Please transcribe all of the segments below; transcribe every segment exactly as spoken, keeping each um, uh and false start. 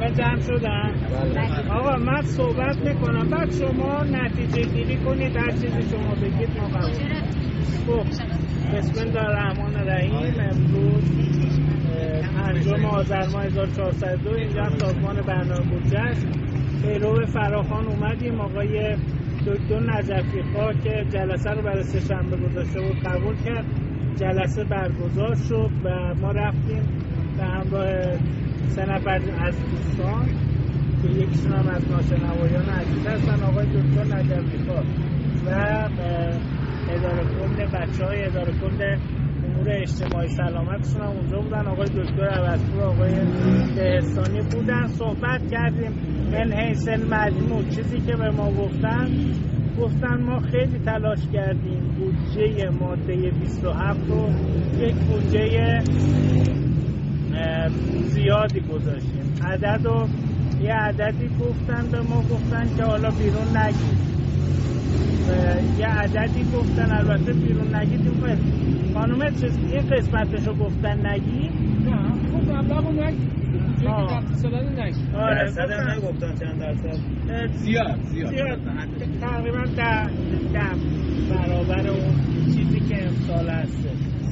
همه جمع شدن؟ آقا من صحبت میکنم بعد شما نتیجه گیری کنید، هر چیزی شما بگید ما قبول. خب بسم الله الرحمن الرحیم. امروز پنجم آذر ماه هزار و چهارصد و دو اینجا سازمان برنامه بودجه است. پیرو فراخوان اومدیم، آقای دکتر نجفی خواه که جلسه رو برای سه شنبه گذاشته بود قبول کرد. جلسه برگزار شد و ما رفتیم به همراه سه نفر از دوستان که یکیشون هم از ناشنوایان عزیز هستن، آقای دکتر نجفی خواه و اداره کل بچه های اداره کل امور اجتماعی سلامتشون هم اونجا بودن، آقای دکتر عوضپور، آقای دهستانی بودن. صحبت کردیم من حیث المجموع. چیزی که به ما گفتن گفتن ما خیلی تلاش کردیم بودجه ماده بیست و هفت رو یک بودجه زیادی گذاشتیم. عدد و یه عددی گفتن به ما، گفتن که حالا بیرون نگید. یه عددی گفتن البته بیرون نگید. خانومه چیز این قسمتش رو گفتن نگید؟ نه خب مبلغ رو نگید. آره درصد هم نگفتن چند درصد؟ زیاد زیاد تقریبا ده ده برابر اون چیزی که امسال هسته.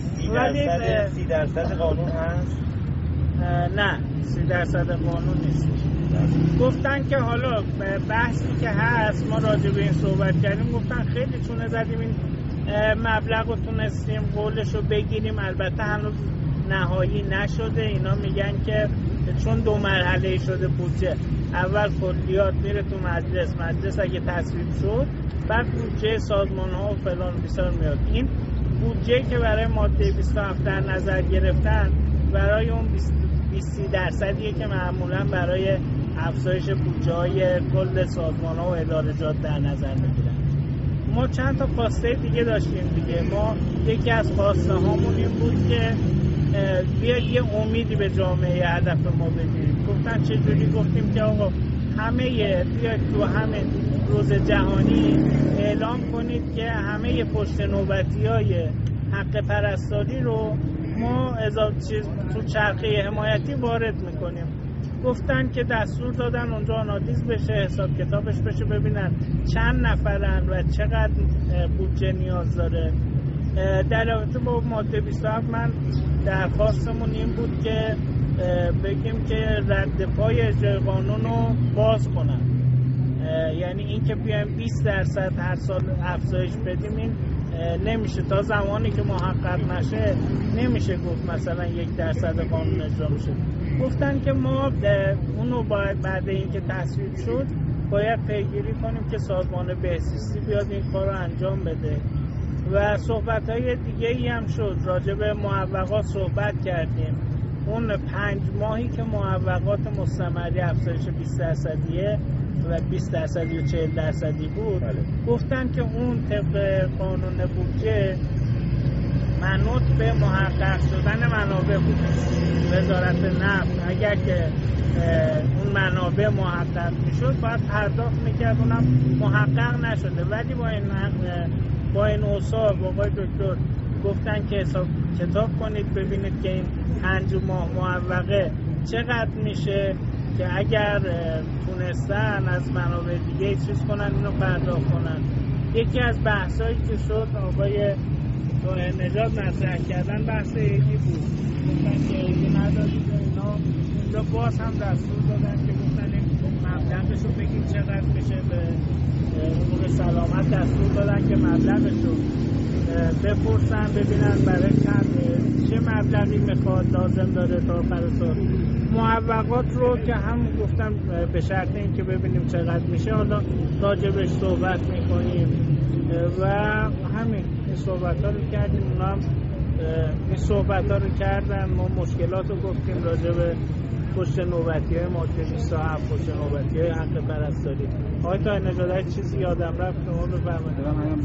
سی درصد قانون هست؟ نه سی درصد قانون نیست. گفتن که حالا بحثی که هست ما راجع به این صحبت کردیم، گفتن خیلی چونه زدیم این مبلغ رو تونستیم قولش رو بگیریم، البته هنوز نهایی نشده. اینا میگن که چون دو مرحله شده بودجه، اول کلیات میره تو مجلس، مجلس اگه تصویب شد بعد بودجه سازمان ها و فلان بیسار میاد. این بودجه که برای ماده بیست و هفت در نظر گرفتن برای اون بیست درصدیه که معمولا برای افزایش بودجه های کل سازمان ها و ادارجات در نظر میگیرن. ما چند تا خواسته دیگه داشتیم دیگه. ما یکی از خواسته هامون این بود که بیاید یه امیدی به جامعه هدف ما بدیم. گفتن چجوری؟ گفتیم که آقا همه بیاید تو همه روز جهانی اعلام کنید که همه پشت نوبتی های حق پرستاری رو ما اضافه چیز تو چرخه حمایتی وارد میکنیم. گفتن که دستور دادن اونجا آنالیز بشه، حساب کتابش بشه، ببینن چند نفرن و چقدر بودجه نیاز داره. در رابطه با ماده بیست و هفت من درخواستمون این بود که بگیم که رد پای اجرای قانون رو باز کنن، یعنی این که بیایم بیست درصد هر سال افزایش بدیم این نمیشه. تا زمانی که محقق نشه نمیشه گفت مثلا یک درصد قانون اجرا میشه. گفتن که ما اونو باید بعد اینکه تصویب شد باید پیگیری کنیم که سازمان بهزیستی بیاد این کار رو انجام بده. و صحبت های دیگه ای هم شد، راجع به معوقات صحبت کردیم. اون پنج ماهی که معوقات مستمری افزایش بیست درصدیه و بیست درصدی و چهل درصدی بود، بله. گفتن که اون طبق قانون بودجه منوط به محقق شدن منابع بود. وزارت نفت اگر که اون منابع محقق میشد باید پرداخت میکرد، اونم محقق نشده. ولی با این با این اوصاف آقای دکتر گفتن که حساب کتاب کنید ببینید که این پنج ماه معوقه چقدر میشه که اگر تونستن از منابع دیگه چیز کنن اینو پرداخت کنن. یکی از بحثایی که شد آقای توهی نژاد مطرح کردن بحث ایدی بود. گفتن که ایدی ندارید اینا. اونجا باز هم دستور دادن که گفتن این مبلغش رو بگید چقدر میشه. به امور سلامت دستور دادن که مبلغش رو بپرسن ببینن برای چند چه مبلغی میخواد لازم داره تا آخر سال. معوقات رو که هم گفتم به شرط این که ببینیم چقدر میشه حالا راجبش صحبت میکنیم و همین این صحبت ها رو کردیم. اونا هم این صحبت ها رو کردن. ما مشکلات رو گفتیم راجب پشت نوبتی های ماده بیست و هفت، پشت نوبتی های حق پرستاری. آقای توهی نژاد چیزی یادم رفت که اون رو بفرمایید.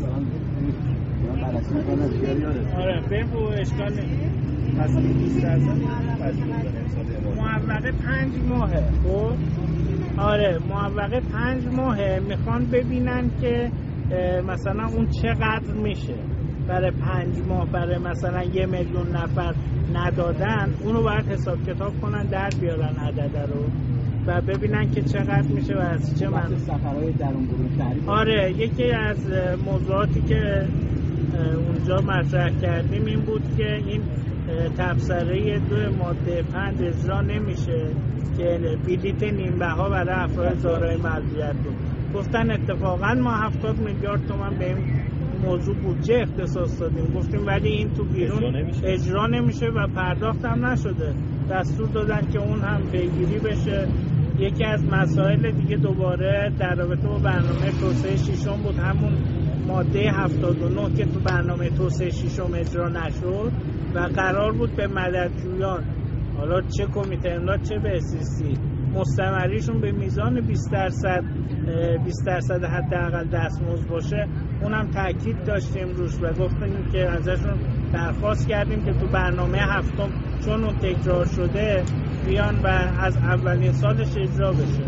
آره بگو اشکال نیست. پس بیست درصد معوقه پنج ماهه. خب آره معوقه پنج ماهه. میخوان ببینن که مثلا اون چقدر میشه برای پنج ماه. برای مثلا یه میلیون نفر ندادن، اونو باید حساب کتاب کنن در بیارن عدد رو. و ببینن که چقدر میشه و از چه من سفرهای درون برون شهری. آره یکی از موضوعاتی که اونجا مطرح کردیم این بود که این تبصره دو ماده پنج اجرا نمیشه که بلیت نیم بها برای افراد دارای معلولیت بود. گفتن اتفاقا ما هفتاد میلیارد تومان به این موضوع بودجه اختصاص دادیم، گفتیم ولی این تو بیرون اجرا نمیشه, اجرا نمیشه و پرداخت هم نشده. دستور دادن که اون هم پیگیری بشه. یکی از مسائل دیگه دوباره در رابطه با برنامه توسعه ششم بود، همون ماده هفتاد و نه که تو برنامه توسعه ششم اجرا نشد و قرار بود به مددجویان، حالا چه کمیته امداد چه به اسیسی، مستمریشون به میزان بیست درصد بیست درصد حداقل دستمزد باشه. اونم تاکید داشتیم روش و گفتیم که ازشون درخواست کردیم که تو برنامه هفتم چون اون تکرار شده بیان و از اولین سالش اجرا بشه.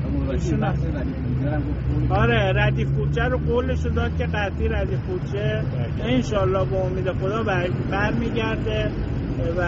آره ردیف بودجه رو قولش داد که قطعی ردیف بودجه انشالله با امید خدا برمیگرده و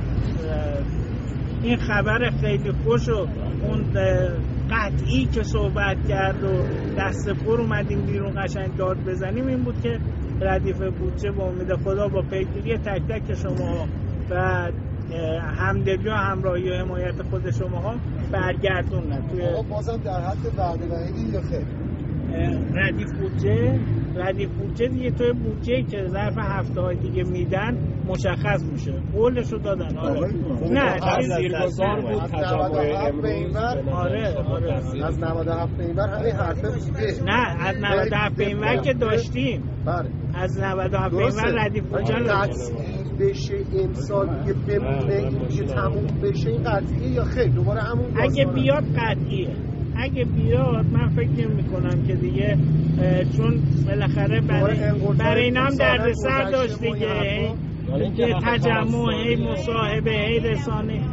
این خبر خیلی خوش و اون قطعی که صحبت کرد و دست پر اومدیم بیرون قشنگ داد بزنیم این بود که ردیف بودجه با امید خدا با پیگیری تک تک شما و همدلی و همراهی و حمایت خود شماها برگردوندن. توی بازم در حد وعده وعیدی یا خیر؟ ردیف بودجه ردیف بودجه دیگه توی بودجه که ظرف هفته های دیگه میدن مشخص میشه. قولشو دادن. آره نه زیرگذار بود تجمع به اینور. آره آره از نود و هفت به اینور همین حرفه بوده. نه از نود و هفت به اینور که داشتیم. بله از نود و هفت به اینور ردیف بودجه بشه امسال دیگه بمونه این دیگه تموم بشه این قطعیه یا خیر دوباره همون اگه بیاد قطعیه اگه بیاد من فکر میکنم که دیگه چون بالاخره برای برای اینم دردسر داشت دیگه که تجمع هی مصاحبه هی رسانه.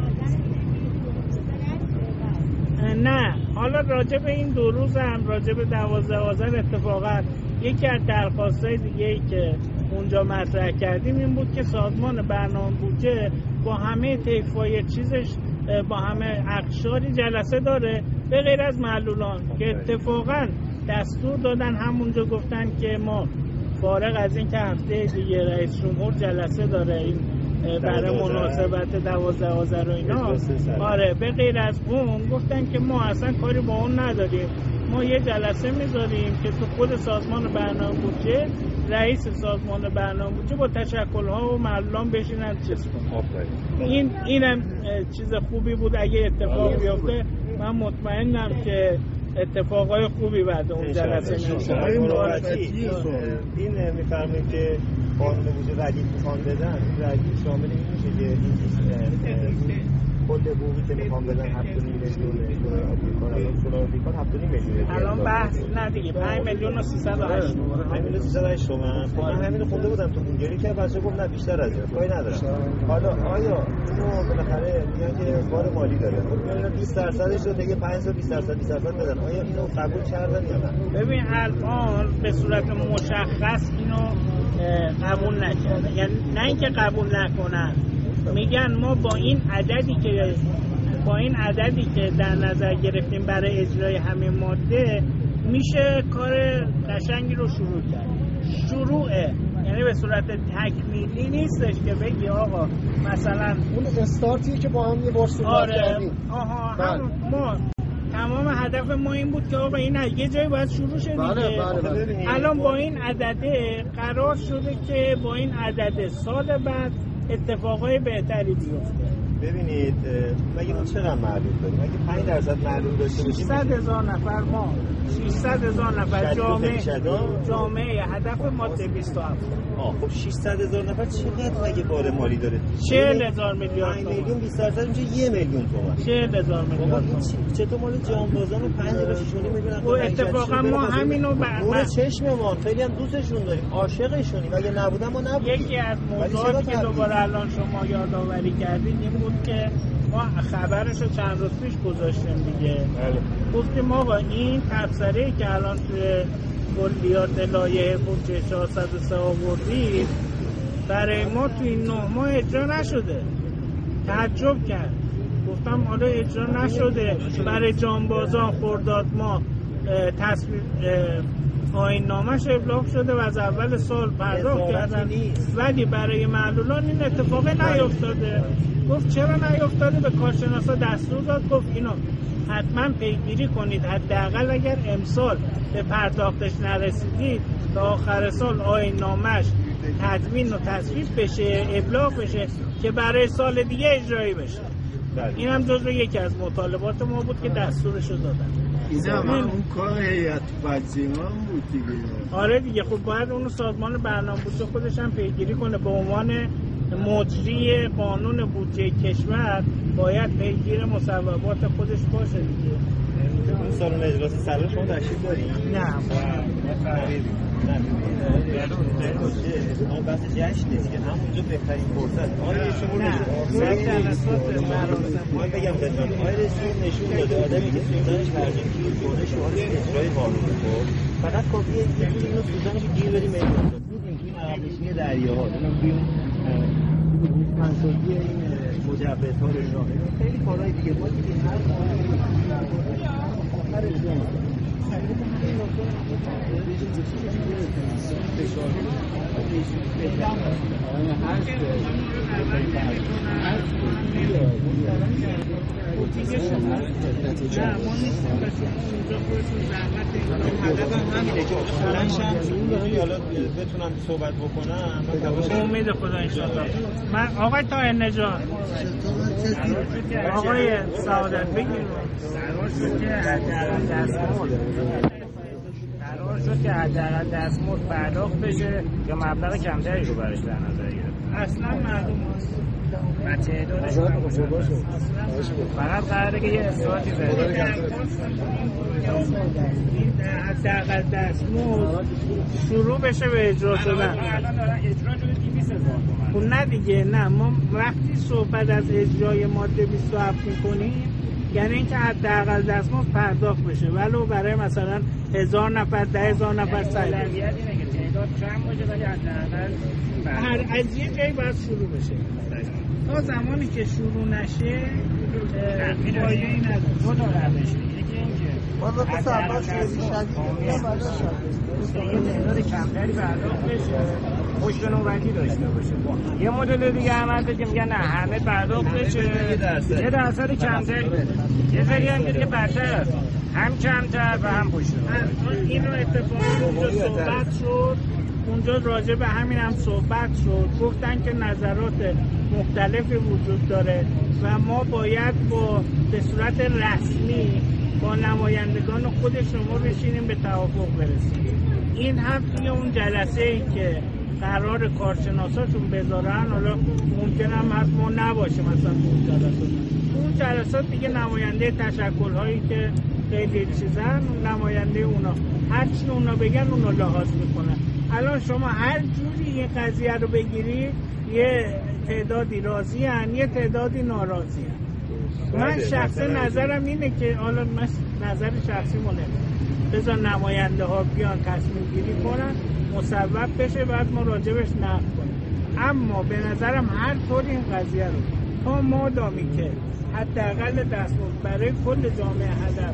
نه حالا راجع به این دو روز هم راجع به دوازده آذر اتفاقا یکی از درخواستای دیگه ای که اونجا مطرح کردیم این بود که سازمان برنامه بودجه با همه طیفای چیزش با همه اقشاری جلسه داره به غیر از معلولان که اتفاقا دستور دادن همونجا گفتن که ما فارغ از این که هفته دیگه رئیس جمهور جلسه داره این برای مناسبت دوازده آذر و اینا آره به غیر از اون گفتن که ما اصلا کاری با اون نداریم، ما یه جلسه میذاریم که تو خود سازمان برنامه بودجه رئیس سازمان برنامه بودجه با تشکل‌ها و معلولان بشینن چیز کنن. این اینم چیز خوبی بود. اگه اتفاق بیفته من مطمئنم که اتفاقای خوبی بعد اون جلسه میشه. این میفرمایید که قانون بودجه ردیف میخوان بدن، ردیف شامل این میشه که این کل حقوقی که میخوام بدن هفت و نیم میلیون میلیون هفت و نیم میلیون الان بحث نه دیگه پنج میلیون و سیصد و هشت پنج میلیون و سیصد و هشت تومن. من همین خونده بودم تو گوگل که بچه گفت نه بیشتر از این کاری ندارم. حالا آیا اینو بالاخره میگن که بار مالی داره میگن بیست درصدش رو دیگه پنج تا بیست درصد بیست درصد بدن، آیا اینو قبول کردن یا نه؟ ببین الان به صورت مشخص اینو قبول نکردن، یعنی نه اینکه قبول نکنن، میگن ما با این عددی که با این عددی که در نظر گرفتیم برای اجرای همین ماده میشه کار قشنگی رو شروع کرد. شروعه یعنی به صورت تکمیلی نیستش که بگی آقا مثلا اون استارتیه که با هم یه بار صحبت کردیم. آها هم ما تمام هدف ما این بود که آقا این یه جایی باید شروع شه دیگه. بله بله. الان با این عدده قرار شده که با این عدده سال بعد اتفاقای بهتری بیفته. ببینید مگه ما چقدر معلول داریم؟ اگه پنج درصد معلول داشته باشیم ششصد هزار نفر ما ششصد هزار نفر جامعه جامعه هدف ماده بیست و هفت. آه خب ششصد هزار نفر چقدر مگه بار مالی داره؟ چهل هزار میلیارد تومان. پنج میلیون بیست درصد میشه یک میلیون تومان. چهل هزار میلیارد تومان. چطور مال جانبازان و پنج تا شش میلیون و اتفاقا ما همینو نور چشممون خیلی هم دوستشون داریم، عاشقشونیم. اگه نبودن ما نبودیم. یکی از موضوعاتی که دوباره الان شما یادآوری کردید این بود که ما خبرشو چند روز پیش گذاشتیم دیگه. گفتیم آقا این تبصره‌ای که الان توی کلیات لایحه بودجه چهارصد و سه آوردید برای ما توی این نه ماه اجرا نشده. تعجب کرد. گفتم حالا اجرا نشده، برای جانبازان خرداد ماه تصویر آیین نامش ابلاغ شده و از اول سال پرداخت کردن، ولی برای معلولان این اتفاق نیفتاده. گفت چرا نیفتاده؟ به کارشناسا دستور داد، گفت اینو حتما پیگیری کنید، حداقل اگر امسال به پرداختش نرسیدید تا آخر سال آیین نامش تدوین و تصویب بشه، ابلاغ بشه که برای سال دیگه اجرایی بشه. این هم جزو یکی از مطالبات ما بود که دستورشو دادن. این هم اون کار هیئت بچگان بود دیگه. آره دیگه، خب باید اونو سازمان برنامه‌ریزی خودش هم پیگیری کنه. به عنوان مجری قانون بودجه کشور باید پیگیر مصوبات خودش باشه دیگه. اون سالن اجلاس سالن شما تشریف دارید؟ نه. اون بحث جشن نیست که همونجا بهترین فرصت. آره شما نه جلسات مراسم ما بگم خدمت آقای رئیس نشون داده آدمی که سوزنش ترجمه گیر کنه شعار اجرای قانون بود. فقط کافیه یه جوری اینو سوزنش گیر بدیم میدون. میدیم که این عقلشی دریاها اینا بیون منسوجی این مجوزها رو اینا خیلی کارهای دیگه ما دیگه هر قانونی هر اجرایی بتونم صحبت بکنم. امید خدا انشاءالله. من آقای طاهر نژاد، آقای سعادت بگیر قرار شد که حداقل دستمزد پرداخت بشه یا مبلغ کمتری رو برش در نظر گرفت. اصلا معلوم است و تعدادش فقط قراره که یه اصلاحاتی زده. حداقل دستمزد شروع بشه به اجرا شدن. الان دارن اجرا شده دویست هزار تومان. خب نه دیگه، نه ما وقتی صحبت از اجرای ماده بیست و هفت می‌کنیم یعنی اینکه حداقل دستمزد پرداخت بشه، ولو برای مثلا هزار نفر، ده هزار نفر سعی اولویت اینه که تعداد کم باشه ولی حداقل هر از یه جایی باید شروع بشه. تا زمانی که شروع نشه فایده‌ای نداره. دو تا روش، یکی اینکه والا پس اول خیلی شدید تعداد کمتری پرداخت بشه، پشت نوبتی داشته باشه. یه مدل دیگه عمل که میگن نه همه پرداخت بشه، یه درصد کمتری بده. یه سری هم که دیگه بدتر است، هم کمتر و هم پشت نوبتی. این رو اتفاقا اونجا صحبت شد، اونجا راجع به همین هم صحبت شد، گفتن که نظرات مختلفی وجود داره و ما باید با به صورت رسمی با نمایندگان خود شما بشینیم به توافق برسیم. این هم توی اون جلسه ای که قرار کارشناساشون بذارن، حالا ممکن هم هست ما نباشه مثلا اون جلسات اون جلسات دیگه نماینده تشکل هایی که خیلی چیزن، نماینده اونا هر چی اونا بگن اونا لحاظ میکنن. الان شما هر جوری این قضیه رو بگیری یه تعدادی راضی هن، یه تعدادی ناراضی هن. من شخص نظرم اینه که حالا من نظر شخصی مونه بذار نماینده ها بیان تصمیم گیری کنن، مصوب بشه، بعد ما راجبش نقد کنیم. اما به نظرم هر طور این قضیه رو تا مادامی که حداقل دستمزد برای کل جامعه هدف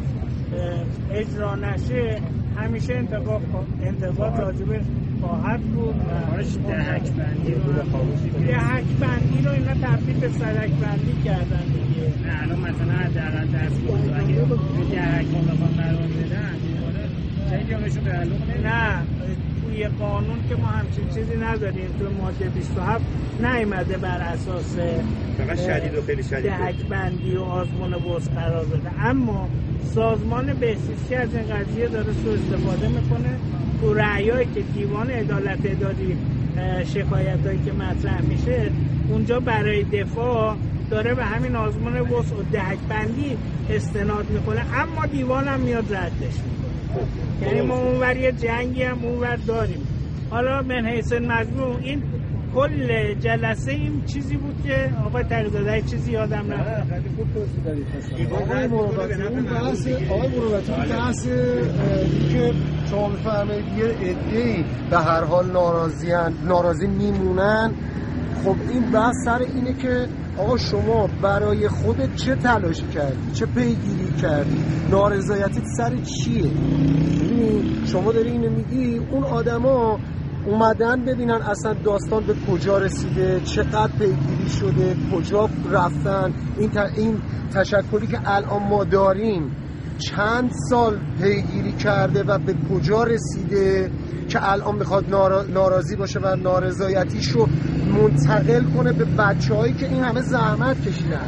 اجرا نشه همیشه انتقاد انتقاد راجبش خواهد بود. دهک بندی رو دهک بندی رو اینا تبدیل به سرک بندی کردن دیگه. نه الان مثلا حداقل دستمزد اگه به دهک ها بخوام قرار بدن خیلی همشون تعلق نمیده. نه توی قانون که ما همچین چیزی نداریم، توی ماده بیست و هفت نیامده بر اساس فقط شدید و خیلی شدید دهک بندی و آزمون بوز قرار بده. اما سازمان بهزیستی از این قضیه داره سوء استفاده میکنه. تو رأیایی که دیوان عدالت اداری شکایتایی که مطرح میشه اونجا برای دفاع داره به همین آزمون بوز و دهک بندی استناد میکنه، اما دیوان هم میاد ردش میکنه. یعنی ما اونور یه جنگی هم اونور داریم. حالا من حیث مجموع این کل جلسه این چیزی بود که آقای تقی‌زاده چیزی یادم نمیاد. خیلی خوب توضیح دادید. آقای مروتی اون بحث آقای مروتی اون بحث که شما میفرمایید یه عده‌ای به هر حال ناراضیان، ناراضی میمونن. خب این بحث سر اینه که آقا شما برای خودت چه تلاشی کردی؟ چه پیگیری کردی؟ نارضایتیت سر چیه؟ ببین شما داری اینو میگی، اون آدما اومدن ببینن اصلا داستان به کجا رسیده، چقدر پیگیری شده، کجا رفتن. این, ت... این تشکلی که الان ما داریم چند سال پیگیری کرده و به کجا رسیده که الان میخواد نارا... ناراضی باشه و نارضایتیش رو منتقل کنه به بچه‌هایی که این همه زحمت کشیدن.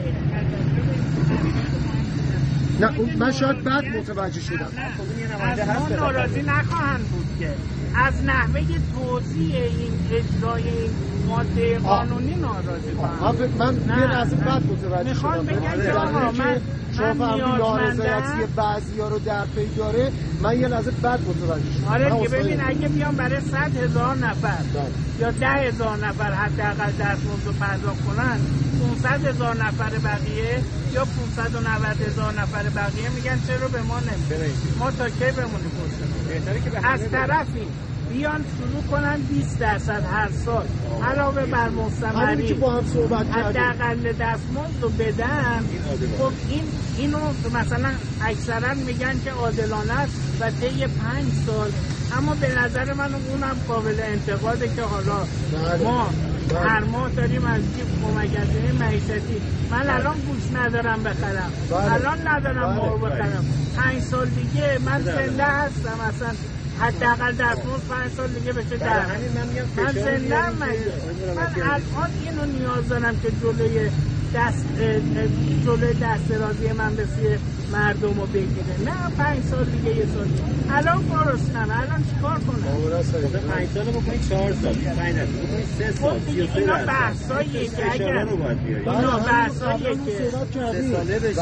نه من شاید بد متوجه شدم. از ما ناراضی نخواهند بود که از نحوه توزیع این اجرای این ماده قانونی ناراضی خواهند. من یه لحظه بد متوجه شدم. میخوام بگم که آقا من شما فهمیدی نارضایتی بعضیا رو در پی داره، من یه لحظه بد متوجه شدم. آره دیگه ببین اگه بیان برای صد هزار نفر یا ده هزار نفر حداقل دستمزد رو پرداخت کنن، پانصد هزار نفر بقیه یا پانصد و نود هزار نفر بقیه میگن چرا به ما نمیده؟ ما تا کی بمونیم پشت؟ از طرفی بیان شروع کنن بیست درصد هر سال علاوه بر مستمری که با هم صحبت کردیم حداقل دستمزد رو بدن. خب این اینو مثلا اکثرا میگن که عادلانه است و طی پنج سال، اما به نظر من اونم قابل انتقاده که حالا ما هر ماه داریم از جیب کمک هزینه معیشتی. من الان گوش ندارم بخرم، الان ندارم ماه بخرم، پنج سال دیگه من زنده هستم، اصلا حداقل دستمزد پنج سال دیگه بشه در من زنده هم مگه. من الان اینو نیاز دارم که جلوی دست جلوی دست درازی من به سوی مردم رو بگیره، نه پنج سال دیگه یه سال دیگه. الان گرسنم، الان چیکار کنم؟ پنج سال بکنید چهار سال، پنج سال بکنید سه سال، اینا بحثاییه که اگر اینا بحثاییه که سه ساله بشه.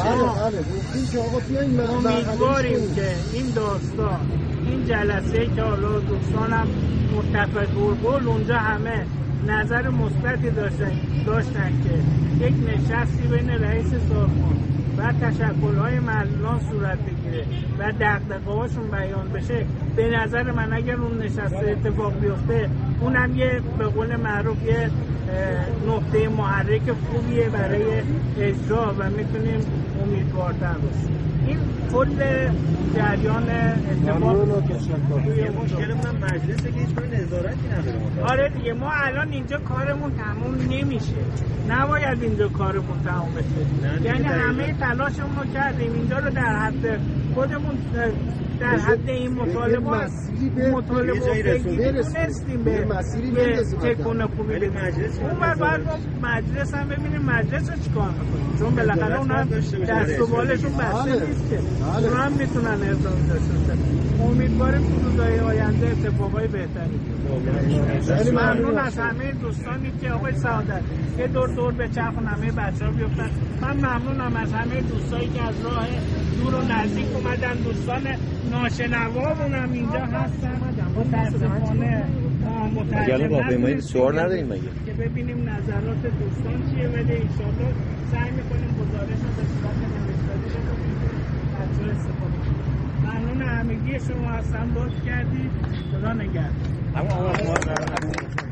امیدواریم که این داستان، این جلسه که حالا دوستانم متفق قول اونجا همه نظر مثبتی داشتن داشتن که یک نشستی بین رئیس سازمان و تشکل‌های معلولان صورت بگیره و دغدغه‌هاشون بیان بشه. به نظر من اگر اون نشست اتفاق بیفته، اونم یه به قول معروف یه نقطه محرک خوبیه برای اجرا و میتونیم امیدوارتر باشیم. این کل جریان اتفاق مشکل من مجلسه که هیچ کاری نظارتی نداره. آره دیگه ما الان اینجا کارمون تموم نمیشه، نباید اینجا کارمون تموم بشه. یعنی همه تلاشمون رو کردیم اینجا رو در حد خودمون در حد این مطالبات مطالبه بگیریم نرسیم به تکون خوبی بدیم. اون بر بعد مجلس هم ببینیم مجلس رو چیکار میکنیم، چون بالاخره اون هم دست و بالشون بسته نیست که اون هم میتونن ارزامی داشته باشن. امیدواریم تو روزهای آینده اتفاقای بهتری بیفته. ممنون از همه دوستانی که آقای سعادت یه دور دور به چرخون همه بچه‌ها بیفتن. من ممنونم از همه دوستایی که از راه دور و نزدیک اومدن. دوستان ناشنوامون هم اینجا هستن. متاسفانه مترجم نبودیم، سوال نداریم مگه که ببینیم نظرات دوستان چیه، ولی انشالله سعی میکنیم گزارش رو به صورت نوشتاری بکنیم بچه‌ها استفاده کنیم. ممنون همگی شما هستم، لطف کردید. خدا نگهدار.